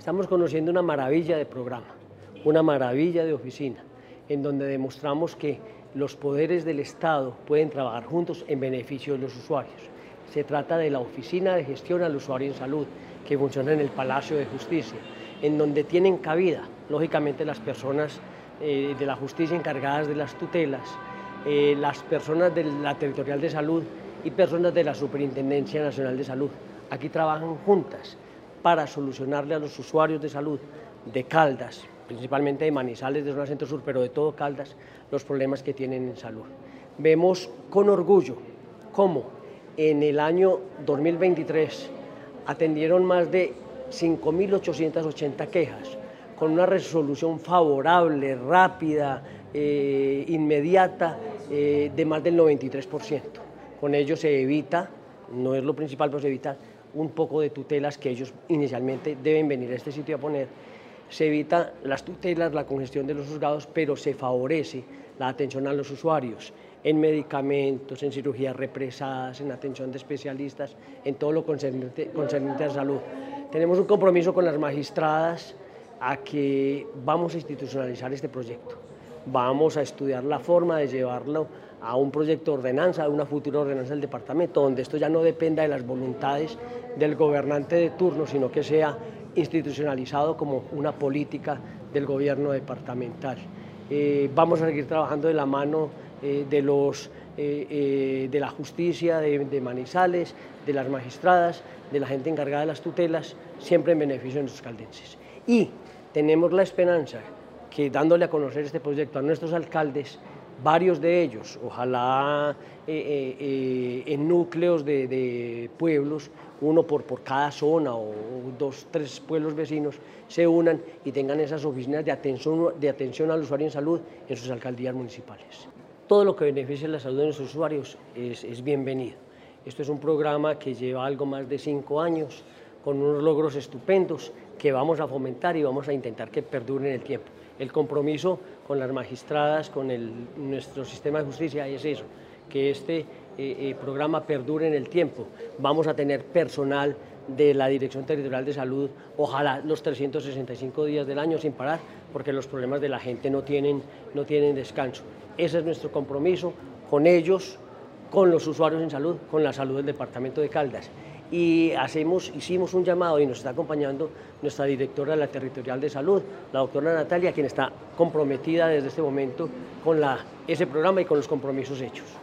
Estamos conociendo una maravilla de programa, una maravilla de oficina, en donde demostramos que los poderes del Estado pueden trabajar juntos en beneficio de los usuarios. Se trata de la Oficina de Gestión al Usuario en Salud, que funciona en el Palacio de Justicia, en donde tienen cabida, lógicamente, las personas de la justicia encargadas de las tutelas, las personas de la Territorial de Salud y personas de la Superintendencia Nacional de Salud. Aquí trabajan juntas para solucionarle a los usuarios de salud de Caldas, principalmente de Manizales, de zona centro-sur, pero de todo Caldas, los problemas que tienen en salud. Vemos con orgullo cómo en el año 2023 atendieron más de 5.880 quejas, con una resolución favorable, rápida, inmediata, de más del 93%. Con ello se evita, no es lo principal, pero se evita un poco de tutelas que ellos inicialmente deben venir a este sitio a poner. Se evita las tutelas, la congestión de los juzgados, pero se favorece la atención a los usuarios en medicamentos, en cirugías represadas, en atención de especialistas, en todo lo concerniente a salud. Tenemos un compromiso con las magistradas a que vamos a institucionalizar este proyecto. Vamos a estudiar la forma de llevarlo a un proyecto de ordenanza, a una futura ordenanza del departamento, donde esto ya no dependa de las voluntades del gobernante de turno, sino que sea institucionalizado como una política del gobierno departamental. Vamos a seguir trabajando de la mano de la justicia de Manizales, de las magistradas, de la gente encargada de las tutelas, siempre en beneficio de nuestros caldenses. Y tenemos la esperanza que, dándole a conocer este proyecto a nuestros alcaldes, varios de ellos, ojalá en núcleos de pueblos, uno por cada zona o 2, 3 pueblos vecinos, se unan y tengan esas oficinas de atención al usuario en salud en sus alcaldías municipales. Todo lo que beneficie la salud de nuestros usuarios es bienvenido. Esto es un programa que lleva algo más de 5 años, con unos logros estupendos que vamos a fomentar y vamos a intentar que perduren en el tiempo. El compromiso con las magistradas, con nuestro sistema de justicia es eso, que este programa perdure en el tiempo. Vamos a tener personal de la Dirección Territorial de Salud, ojalá los 365 días del año sin parar, porque los problemas de la gente no tienen descanso. Ese es nuestro compromiso con ellos, con los usuarios en salud, con la salud del departamento de Caldas. Y hicimos un llamado y nos está acompañando nuestra directora de la Territorial de Salud, la doctora Natalia, quien está comprometida desde este momento con ese programa y con los compromisos hechos.